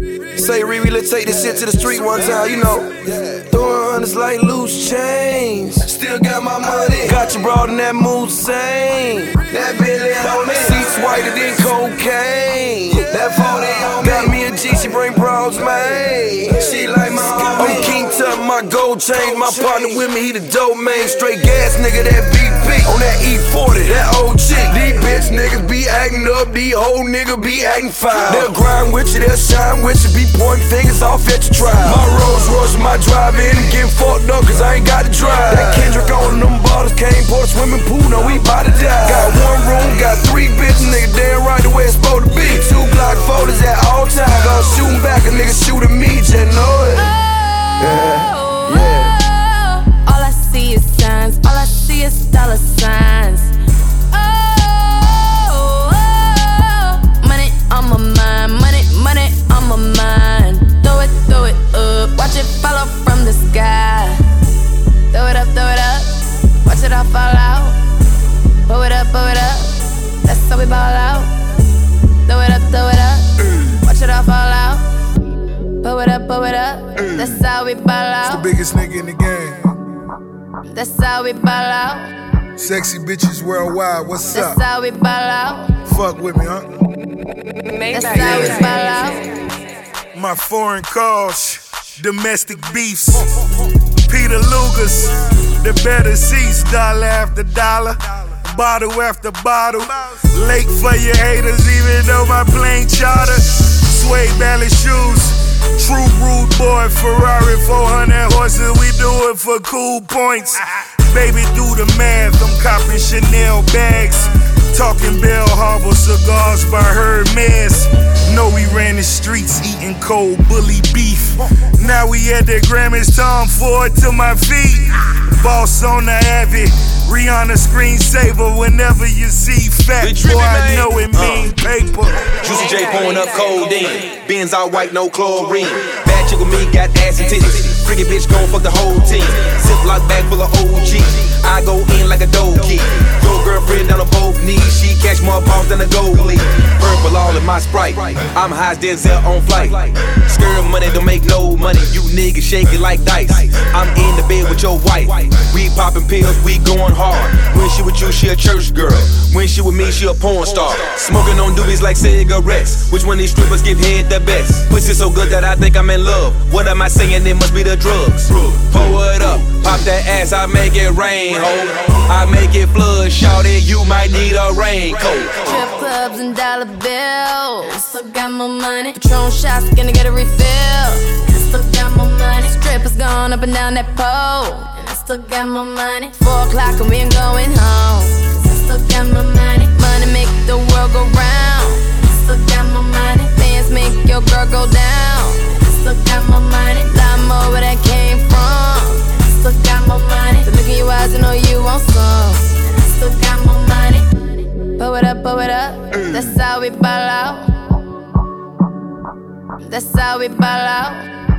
Say, Riri, let's take this shit to the street one time, you know. Throwing hundreds like loose change. Still got my money. Got you broad in that mood same. That Billy on me. Seats whiter than cocaine. That 40 on me. Got me a G, she bring bros, man. She like my homie. I'm King Tut, my gold chain. My partner with me, he the dope man. Straight gas nigga, that BP. On that E40, that old chick. These bitch niggas be acting up, these old niggas be acting foul. They'll grind with you, they'll shine with you, be pointing fingers off at your trial. My Rolls Royce, my drive-in, and getting fucked up cause I ain't got to drive. That Kendrick on them bottles, came pour the swimming pool, no we bout to die. Got one room, got 3 bitches, nigga damn right the way it's supposed to be. 2 Glock 40s at all times, gonna shoot back, a nigga shooting me, just know it. Yeah. All I see is signs, all I see is dollar signs. Money on my mind, money on my mind. Throw it up, watch it fall from the sky. Throw it up, watch it all fall out. Blow it up, that's how we ball out. Throw it up, watch it all fall out. Blow it up, that's how we ball out. It's the biggest nigga in the game. That's how we ball out. Sexy bitches worldwide, what's up? That's how we ball out. Fuck with me, huh? That's how we ball out. My foreign calls, domestic beefs. Peter Luger's, the better seats, dollar after dollar, bottle after bottle. Late for your haters, even though my plane charter. Suede ballet shoes. True rude boy, Ferrari 400 horses, we do it for cool points. Baby, do the math, I'm copping Chanel bags. Talking Bell Harbor cigars by Hermes. Know we ran the streets eating cold bully beef. Now we at the Grammys, Tom Ford to my feet. Boss on the Abbey, Rihanna screensaver. Whenever you see fat boy, I know it mean paper. Juicy J pouring up codeine. Benz all white, no chlorine. Bad chick with me, got ass and titties. Freaky bitch gon' fuck the whole team. Ziploc bag full of OG. I go in like a dough key. Your girlfriend down on both knees. She catch more balls than a goalie. Purple all in my Sprite. I'm high as Denzel on flight. Skirt money don't make no money. You niggas shake it like dice. I'm in the bed with your wife. We popping pills, we going hard. When she with you, she a church girl. When she with me, she a porn star. Smoking on doobies like cigarettes. Which one of these strippers give head the best? Pussy so good that I think I'm in love. What am I saying? It must be the drugs. Pour it up, pop that ass, I make it rain, ho. I make it flood, shout it, you might need a raincoat. Strip clubs and dollar bills. Still got my money. Patron shots, gonna get a refill. Still got my money. Strippers going up and down that pole. I still got my money. 4 o'clock and we ain't going home. I still got my money. Money make the world go round. I still got my money. Fans make your girl go down. I still got my money. Lot more where that came from. I still got my money. The look in your eyes, I know you want some. I still got my money. Blow it up, that's how we ball out. That's how we ball out.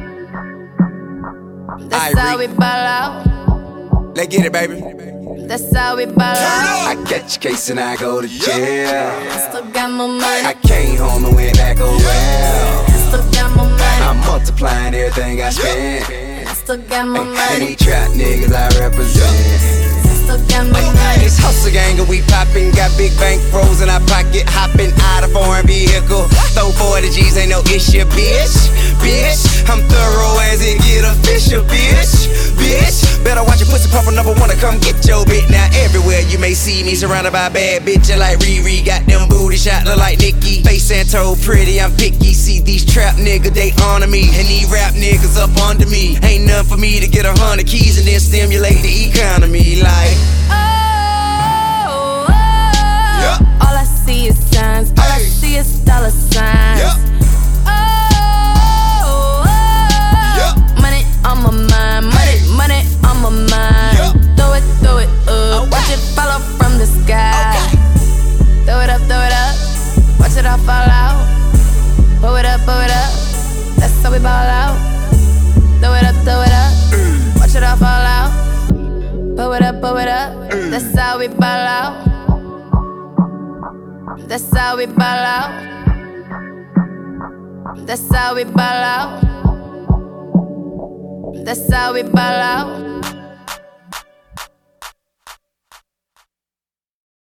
That's how we ball out. Let's get it, baby. That's how we ball out. I catch a case and I go to jail. I still got my money. I came home and went back around. I still got my money. I'm multiplying everything I spend. I still got my And money. these trap niggas I represent. Still got my money. This hustle gang and we poppin', got big bank rolls in our pocket, hopping out of foreign vehicle. Throw 40 G's, ain't no issue, bitch. I'm thorough as it get official, bitch. Better watch your pussy pop number 1 to come get your bitch. Now everywhere you may see me surrounded by bad bitches like Riri. Got them booty shot look like Nicki. Face and toe pretty, I'm picky. See these trap niggas, they honor me. And these rap niggas up under me. Ain't nothing for me to get 100 keys and then stimulate the economy like. All I see is signs, all I see is dollar signs. Money on my mind, money on my mind. Throw it up, watch it fall from the sky. Throw it up, watch it all fall out. Blow it up, that's how we ball out. Throw it up, watch it all fall out. Blow it up, that's how we ball out. That's how we ball out. That's how we ball out. That's how we ball out.